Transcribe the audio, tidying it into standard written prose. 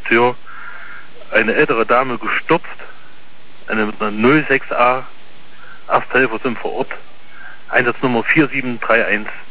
Tür eine ältere Dame gestürzt, eine mit einer 06A, Ersthelfer sind vor Ort, Einsatznummer 4731.